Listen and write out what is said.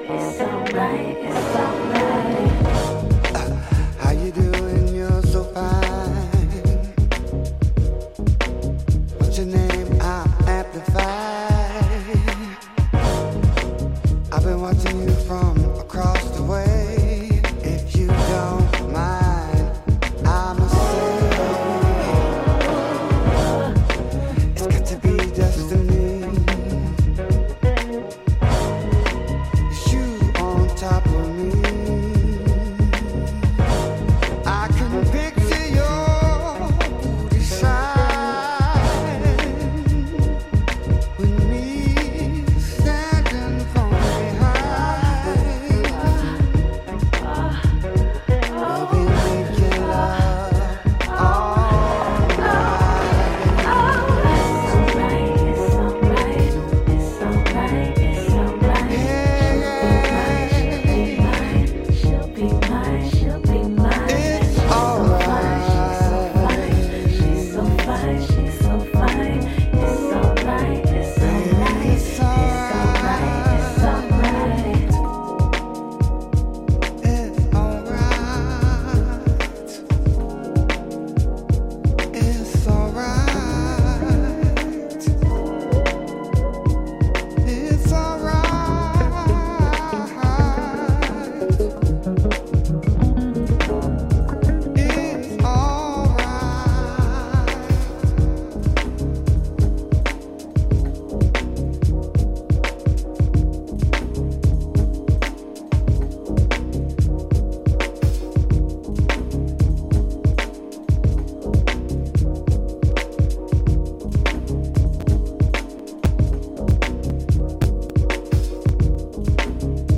How you doing? You're so fine. What's your name? I'm Amplified. I've been watching you from across the way. If you don't mind, I must say it's got to be destiny. You on top